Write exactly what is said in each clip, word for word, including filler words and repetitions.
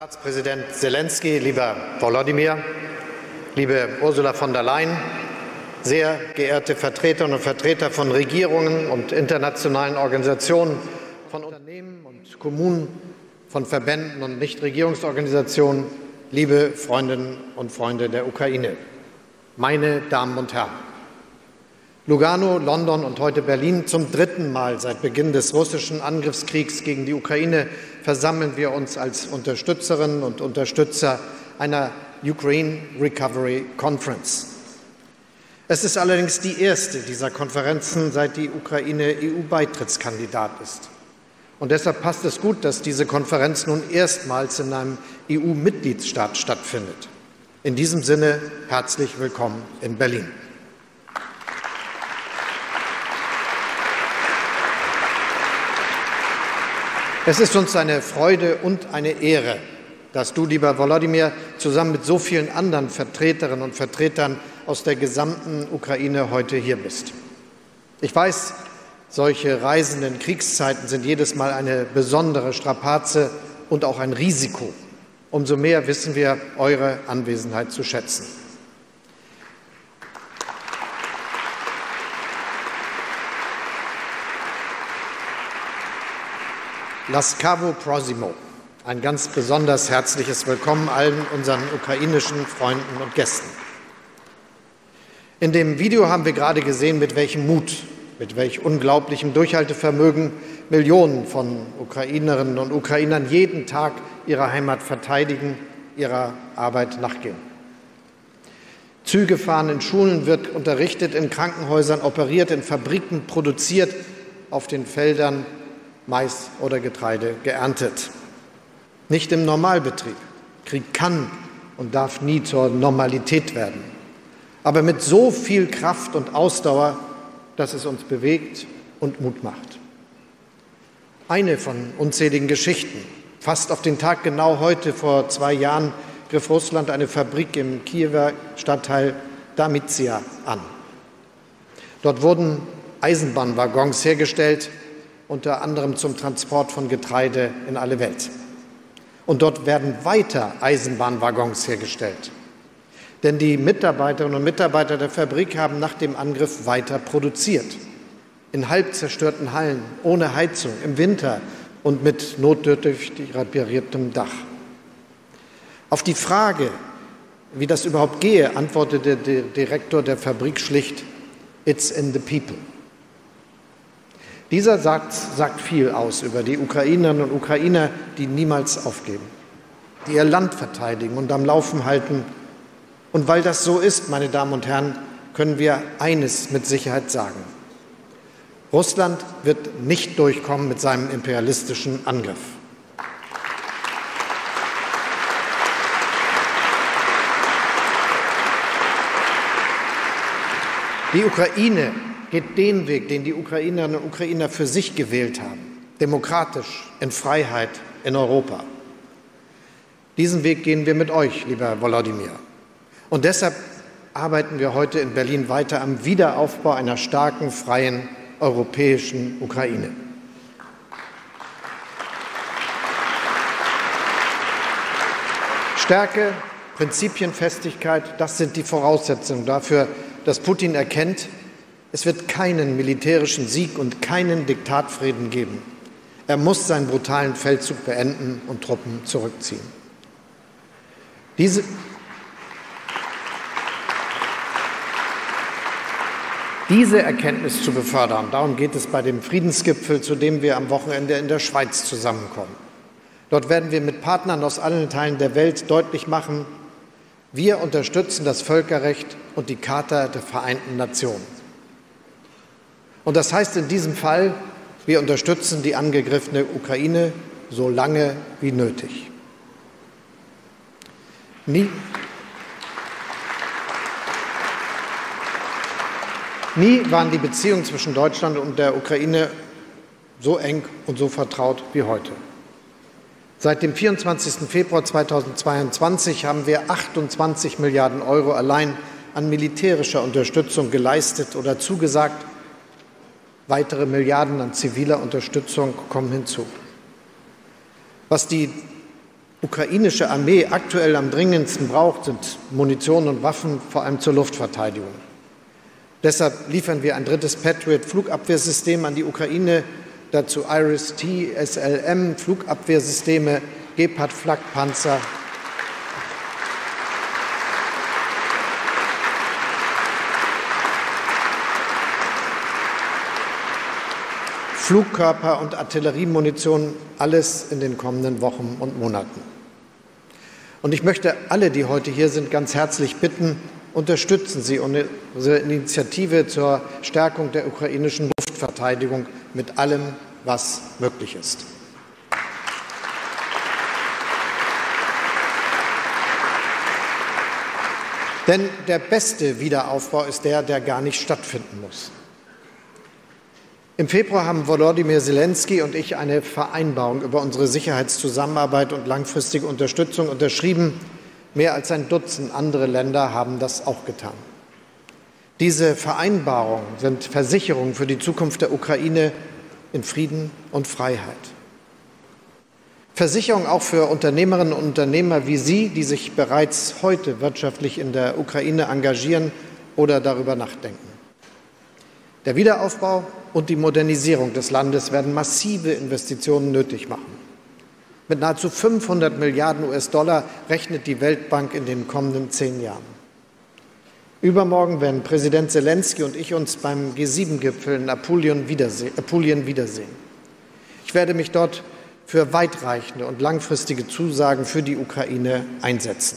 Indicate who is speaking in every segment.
Speaker 1: Staatspräsident Zelensky, lieber Volodymyr, liebe Ursula von der Leyen, sehr geehrte Vertreterinnen und Vertreter von Regierungen und internationalen Organisationen, von Unternehmen und Kommunen, von Verbänden und Nichtregierungsorganisationen, liebe Freundinnen und Freunde der Ukraine, meine Damen und Herren. Lugano, London und heute Berlin. Zum dritten Mal seit Beginn des russischen Angriffskriegs gegen die Ukraine versammeln wir uns als Unterstützerinnen und Unterstützer einer Ukraine Recovery Conference. Es ist allerdings die erste dieser Konferenzen, seit die Ukraine E U-Beitrittskandidat ist. Und deshalb passt es gut, dass diese Konferenz nun erstmals in einem E U-Mitgliedsstaat stattfindet. In diesem Sinne herzlich willkommen in Berlin. Es ist uns eine Freude und eine Ehre, dass du, lieber Volodymyr, zusammen mit so vielen anderen Vertreterinnen und Vertretern aus der gesamten Ukraine heute hier bist. Ich weiß, solche Reisen in Kriegszeiten sind jedes Mal eine besondere Strapaze und auch ein Risiko. Umso mehr wissen wir eure Anwesenheit zu schätzen. Laskawo Prosimo, ein ganz besonders herzliches Willkommen allen unseren ukrainischen Freunden und Gästen. In dem Video haben wir gerade gesehen, mit welchem Mut, mit welch unglaublichem Durchhaltevermögen Millionen von Ukrainerinnen und Ukrainern jeden Tag ihre Heimat verteidigen, ihrer Arbeit nachgehen. Züge fahren, in Schulen wird unterrichtet, in Krankenhäusern operiert, in Fabriken produziert, auf den Feldern Mais oder Getreide geerntet. Nicht im Normalbetrieb. Krieg kann und darf nie zur Normalität werden. Aber mit so viel Kraft und Ausdauer, dass es uns bewegt und Mut macht. Eine von unzähligen Geschichten. Fast auf den Tag genau heute vor zwei Jahren griff Russland eine Fabrik im Kiewer Stadtteil Damytsia an. Dort wurden Eisenbahnwaggons hergestellt, unter anderem zum Transport von Getreide in alle Welt. Und dort werden weiter Eisenbahnwaggons hergestellt. Denn die Mitarbeiterinnen und Mitarbeiter der Fabrik haben nach dem Angriff weiter produziert. In halb zerstörten Hallen, ohne Heizung, im Winter und mit notdürftig repariertem Dach. Auf die Frage, wie das überhaupt gehe, antwortete der Direktor der Fabrik schlicht: "It's in the people." Dieser Satz sagt viel aus über die Ukrainerinnen und Ukrainer, die niemals aufgeben, die ihr Land verteidigen und am Laufen halten. Und weil das so ist, meine Damen und Herren, können wir eines mit Sicherheit sagen: Russland wird nicht durchkommen mit seinem imperialistischen Angriff. Die Ukraine geht den Weg, den die Ukrainerinnen und Ukrainer für sich gewählt haben, demokratisch, in Freiheit, in Europa. Diesen Weg gehen wir mit euch, lieber Volodymyr. Und deshalb arbeiten wir heute in Berlin weiter am Wiederaufbau einer starken, freien, europäischen Ukraine. Stärke, Prinzipienfestigkeit, das sind die Voraussetzungen dafür, dass Putin erkennt, es wird keinen militärischen Sieg und keinen Diktatfrieden geben. Er muss seinen brutalen Feldzug beenden und Truppen zurückziehen. Diese, diese Erkenntnis zu befördern, darum geht es bei dem Friedensgipfel, zu dem wir am Wochenende in der Schweiz zusammenkommen. Dort werden wir mit Partnern aus allen Teilen der Welt deutlich machen, wir unterstützen das Völkerrecht und die Charta der Vereinten Nationen. Und das heißt in diesem Fall, wir unterstützen die angegriffene Ukraine so lange wie nötig. Nie, nie waren die Beziehungen zwischen Deutschland und der Ukraine so eng und so vertraut wie heute. Seit dem vierundzwanzigsten Februar zweitausendzweiundzwanzig haben wir achtundzwanzig Milliarden Euro allein an militärischer Unterstützung geleistet oder zugesagt. Weitere Milliarden an ziviler Unterstützung kommen hinzu. Was die ukrainische Armee aktuell am dringendsten braucht, sind Munition und Waffen, vor allem zur Luftverteidigung. Deshalb liefern wir ein drittes Patriot-Flugabwehrsystem an die Ukraine, dazu Iris-T, S L M, Flugabwehrsysteme, Gepard-Flakpanzer. Flugkörper und Artilleriemunition, alles in den kommenden Wochen und Monaten. Und ich möchte alle, die heute hier sind, ganz herzlich bitten, unterstützen Sie unsere Initiative zur Stärkung der ukrainischen Luftverteidigung mit allem, was möglich ist. Denn der beste Wiederaufbau ist der, der gar nicht stattfinden muss. Im Februar haben Volodymyr Zelensky und ich eine Vereinbarung über unsere Sicherheitszusammenarbeit und langfristige Unterstützung unterschrieben. Mehr als ein Dutzend andere Länder haben das auch getan. Diese Vereinbarungen sind Versicherungen für die Zukunft der Ukraine in Frieden und Freiheit. Versicherung auch für Unternehmerinnen und Unternehmer wie Sie, die sich bereits heute wirtschaftlich in der Ukraine engagieren oder darüber nachdenken. Der Wiederaufbau und die Modernisierung des Landes werden massive Investitionen nötig machen. Mit nahezu fünfhundert Milliarden U S-Dollar rechnet die Weltbank in den kommenden zehn Jahren. Übermorgen werden Präsident Zelensky und ich uns beim G sieben Gipfel in Apulien wiedersehen. Apulien wiedersehen. Ich werde mich dort für weitreichende und langfristige Zusagen für die Ukraine einsetzen.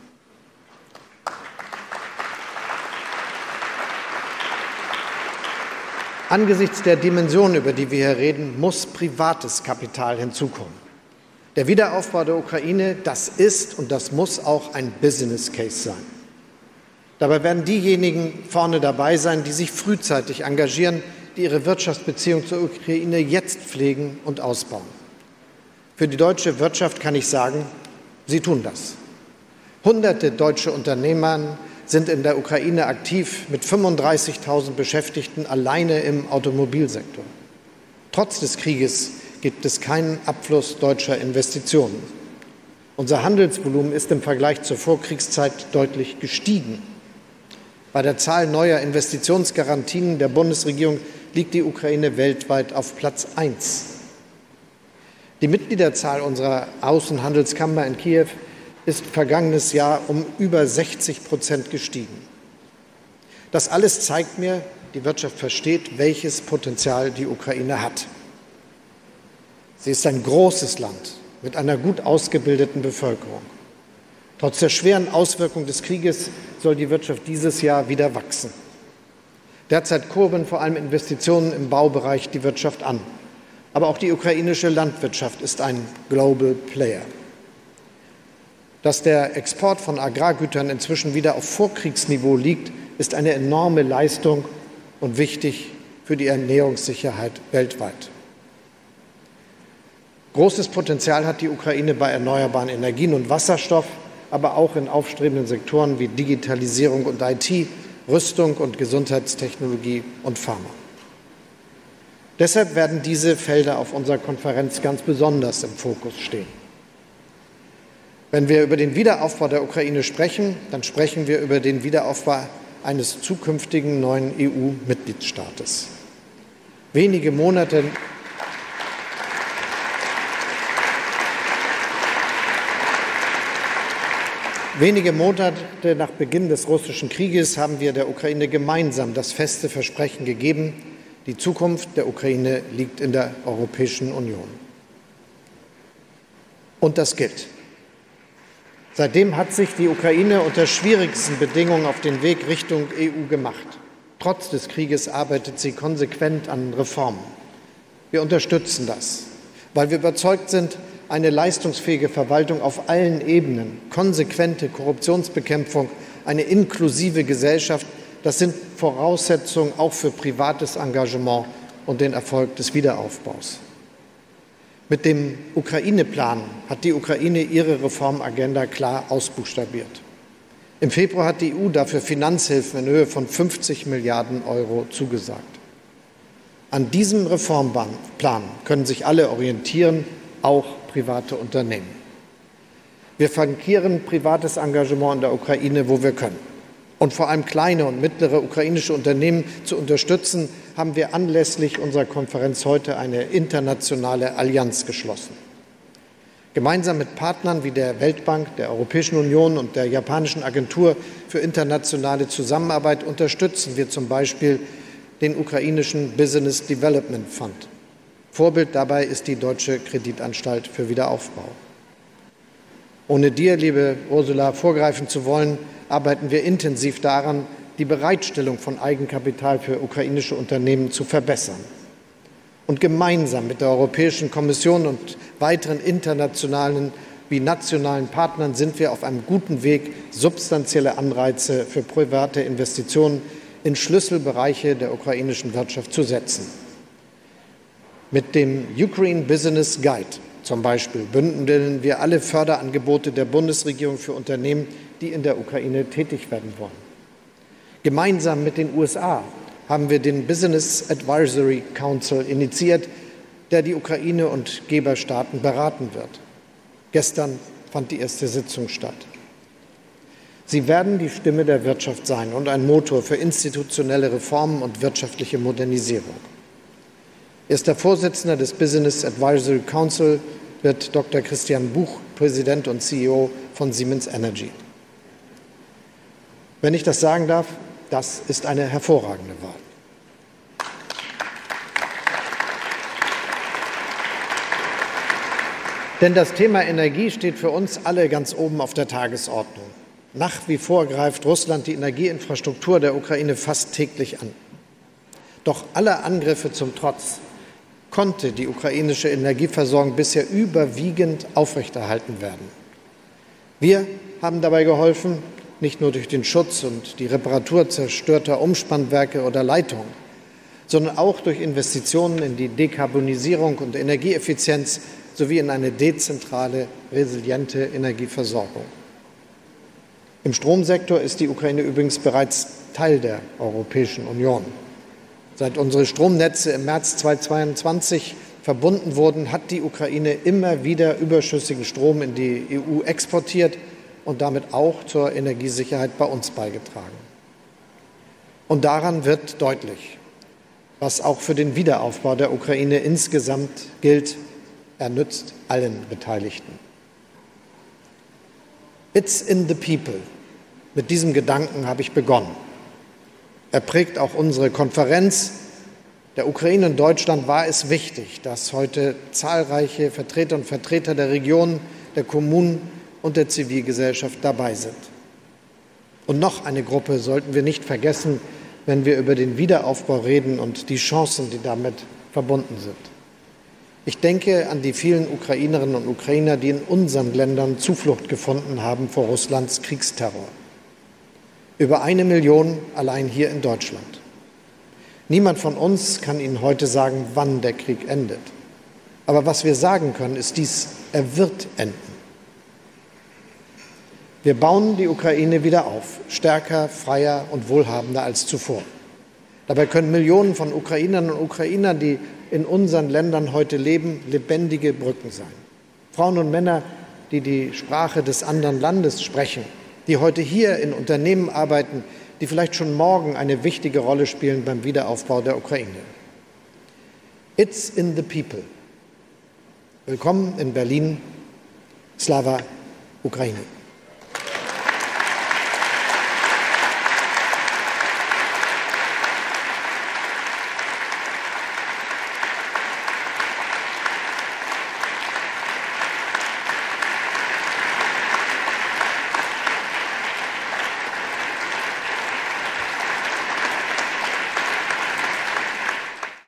Speaker 1: Angesichts der Dimension, über die wir hier reden, muss privates Kapital hinzukommen. Der Wiederaufbau der Ukraine, das ist und das muss auch ein Business Case sein. Dabei werden diejenigen vorne dabei sein, die sich frühzeitig engagieren, die ihre Wirtschaftsbeziehung zur Ukraine jetzt pflegen und ausbauen. Für die deutsche Wirtschaft kann ich sagen, sie tun das. Hunderte deutsche Unternehmer sind in der Ukraine aktiv mit fünfunddreißigtausend Beschäftigten alleine im Automobilsektor. Trotz des Krieges gibt es keinen Abfluss deutscher Investitionen. Unser Handelsvolumen ist im Vergleich zur Vorkriegszeit deutlich gestiegen. Bei der Zahl neuer Investitionsgarantien der Bundesregierung liegt die Ukraine weltweit auf Platz eins. Die Mitgliederzahl unserer Außenhandelskammer in Kiew ist vergangenes Jahr um über sechzig Prozent gestiegen. Das alles zeigt mir, die Wirtschaft versteht, welches Potenzial die Ukraine hat. Sie ist ein großes Land mit einer gut ausgebildeten Bevölkerung. Trotz der schweren Auswirkungen des Krieges soll die Wirtschaft dieses Jahr wieder wachsen. Derzeit kurbeln vor allem Investitionen im Baubereich die Wirtschaft an. Aber auch die ukrainische Landwirtschaft ist ein Global Player. Dass der Export von Agrargütern inzwischen wieder auf Vorkriegsniveau liegt, ist eine enorme Leistung und wichtig für die Ernährungssicherheit weltweit. Großes Potenzial hat die Ukraine bei erneuerbaren Energien und Wasserstoff, aber auch in aufstrebenden Sektoren wie Digitalisierung und I T, Rüstung und Gesundheitstechnologie und Pharma. Deshalb werden diese Felder auf unserer Konferenz ganz besonders im Fokus stehen. Wenn wir über den Wiederaufbau der Ukraine sprechen, dann sprechen wir über den Wiederaufbau eines zukünftigen neuen E U-Mitgliedstaates. Wenige Monate Wenige Monate nach Beginn des russischen Krieges haben wir der Ukraine gemeinsam das feste Versprechen gegeben, die Zukunft der Ukraine liegt in der Europäischen Union. Und das gilt. Seitdem hat sich die Ukraine unter schwierigsten Bedingungen auf den Weg Richtung E U gemacht. Trotz des Krieges arbeitet sie konsequent an Reformen. Wir unterstützen das, weil wir überzeugt sind, eine leistungsfähige Verwaltung auf allen Ebenen, konsequente Korruptionsbekämpfung, eine inklusive Gesellschaft, das sind Voraussetzungen auch für privates Engagement und den Erfolg des Wiederaufbaus. Mit dem Ukraine-Plan hat die Ukraine ihre Reformagenda klar ausbuchstabiert. Im Februar hat die E U dafür Finanzhilfen in Höhe von fünfzig Milliarden Euro zugesagt. An diesem Reformplan können sich alle orientieren, auch private Unternehmen. Wir flankieren privates Engagement in der Ukraine, wo wir können. Und vor allem kleine und mittlere ukrainische Unternehmen zu unterstützen, haben wir anlässlich unserer Konferenz heute eine internationale Allianz geschlossen. Gemeinsam mit Partnern wie der Weltbank, der Europäischen Union und der japanischen Agentur für internationale Zusammenarbeit unterstützen wir zum Beispiel den ukrainischen Business Development Fund. Vorbild dabei ist die Deutsche Kreditanstalt für Wiederaufbau. Ohne dir, liebe Ursula, vorgreifen zu wollen, arbeiten wir intensiv daran, die Bereitstellung von Eigenkapital für ukrainische Unternehmen zu verbessern. Und gemeinsam mit der Europäischen Kommission und weiteren internationalen wie nationalen Partnern sind wir auf einem guten Weg, substanzielle Anreize für private Investitionen in Schlüsselbereiche der ukrainischen Wirtschaft zu setzen. Mit dem Ukraine Business Guide zum Beispiel bündeln wir alle Förderangebote der Bundesregierung für Unternehmen, die in der Ukraine tätig werden wollen. Gemeinsam mit den U S A haben wir den Business Advisory Council initiiert, der die Ukraine und Geberstaaten beraten wird. Gestern fand die erste Sitzung statt. Sie werden die Stimme der Wirtschaft sein und ein Motor für institutionelle Reformen und wirtschaftliche Modernisierung. Erster Vorsitzender des Business Advisory Council wird Doktor Christian Buch, Präsident und C E O von Siemens Energy. Wenn ich das sagen darf, das ist eine hervorragende Wahl. Denn das Thema Energie steht für uns alle ganz oben auf der Tagesordnung. Nach wie vor greift Russland die Energieinfrastruktur der Ukraine fast täglich an. Doch aller Angriffe zum Trotz konnte die ukrainische Energieversorgung bisher überwiegend aufrechterhalten werden. Wir haben dabei geholfen, nicht nur durch den Schutz und die Reparatur zerstörter Umspannwerke oder Leitungen, sondern auch durch Investitionen in die Dekarbonisierung und Energieeffizienz sowie in eine dezentrale, resiliente Energieversorgung. Im Stromsektor ist die Ukraine übrigens bereits Teil der Europäischen Union. Seit unsere Stromnetze im März zweitausendzweiundzwanzig verbunden wurden, hat die Ukraine immer wieder überschüssigen Strom in die E U exportiert und damit auch zur Energiesicherheit bei uns beigetragen. Und daran wird deutlich, was auch für den Wiederaufbau der Ukraine insgesamt gilt: Er nützt allen Beteiligten. It's in the people. Mit diesem Gedanken habe ich begonnen. Er prägt auch unsere Konferenz. Der Ukraine und Deutschland war es wichtig, dass heute zahlreiche Vertreter und Vertreter der Regionen, der Kommunen und der Zivilgesellschaft dabei sind. Und noch eine Gruppe sollten wir nicht vergessen, wenn wir über den Wiederaufbau reden und die Chancen, die damit verbunden sind. Ich denke an die vielen Ukrainerinnen und Ukrainer, die in unseren Ländern Zuflucht gefunden haben vor Russlands Kriegsterror. Über eine Million allein hier in Deutschland. Niemand von uns kann Ihnen heute sagen, wann der Krieg endet. Aber was wir sagen können, ist dies: Er wird enden. Wir bauen die Ukraine wieder auf, stärker, freier und wohlhabender als zuvor. Dabei können Millionen von Ukrainerinnen und Ukrainern, die in unseren Ländern heute leben, lebendige Brücken sein. Frauen und Männer, die die Sprache des anderen Landes sprechen, die heute hier in Unternehmen arbeiten, die vielleicht schon morgen eine wichtige Rolle spielen beim Wiederaufbau der Ukraine. It's in the people. Willkommen in Berlin. Slava Ukraini.